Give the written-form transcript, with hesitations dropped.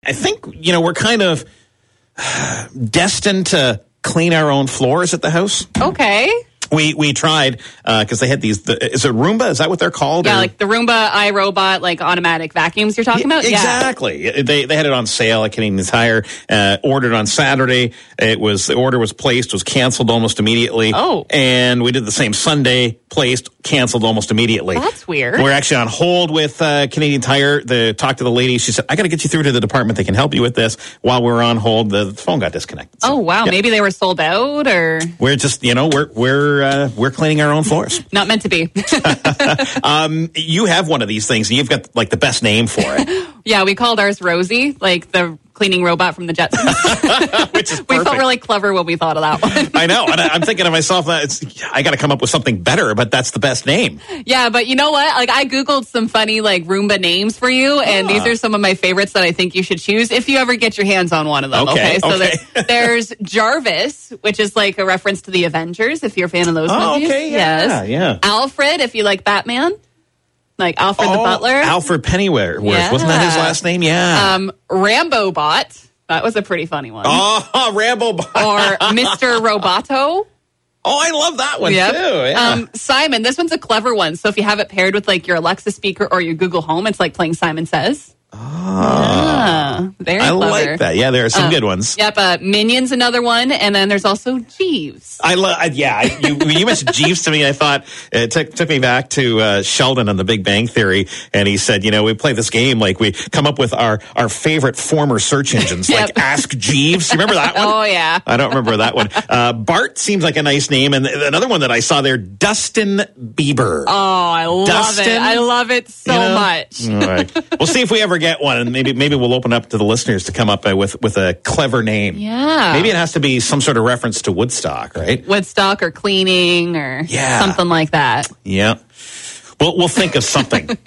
I think, we're kind of destined to clean our own floors at the house. Okay. We tried because they had these. Is it Roomba? Is that what they're called? Yeah, like the Roomba iRobot, like automatic vacuums you're talking about? Exactly. Yeah. They had it on sale at Canadian Tire. Ordered on Saturday. The order was placed, was canceled almost immediately. Oh. And we did the same Sunday, placed, canceled almost immediately. That's weird. We're actually on hold with Canadian Tire. Talked to the lady. She said, I got to get you through to the department. They can help you with this. While we're on hold, the phone got disconnected. So, wow. Yeah. Maybe they were sold out, or we're just, we're cleaning our own floors. Not meant to be. You have one of these things, and you've got like the best name for it. Yeah, we called ours Rosie, like the cleaning robot from the Jetsons. Which is perfect. We felt really clever when we thought of that one. I know, and I'm thinking to myself, I got to come up with something better, but that's the best name. Yeah, but you know what? Like, I Googled some funny like Roomba names for you, and these are some of my favorites that I think you should choose if you ever get your hands on one of them. Okay. So there's Jarvis, which is like a reference to the Avengers, if you're a fan of those movies. Okay, yeah. Alfred, if you like Batman. Like Alfred the Butler. Alfred Pennyworth. Yeah. Wasn't that his last name? Yeah. Rambo Bot. That was a pretty funny one. Oh, Rambo Bot. Or Mr. Roboto. Oh, I love that one, too. Yeah. Simon, this one's a clever one. So if you have it paired with like your Alexa speaker or your Google Home, it's like playing Simon Says. Very clever. I like that. Yeah, there are some good ones. Yep, Minion's another one, and then there's also Jeeves. When you mentioned Jeeves to me, I thought it took me back to Sheldon on The Big Bang Theory, and he said, we play this game like we come up with our favorite former search engines, like Ask Jeeves. You remember that one? Oh yeah, I don't remember that one. Bart seems like a nice name, and another one that I saw there, Dustin Bieber. Oh, I love it. I love it so much. All right, we'll see if we ever get one, and maybe we'll open up to the listeners to come up with a clever name. Yeah. Maybe it has to be some sort of reference to Woodstock, right? Woodstock or cleaning or something like that. Yeah. We'll think of something.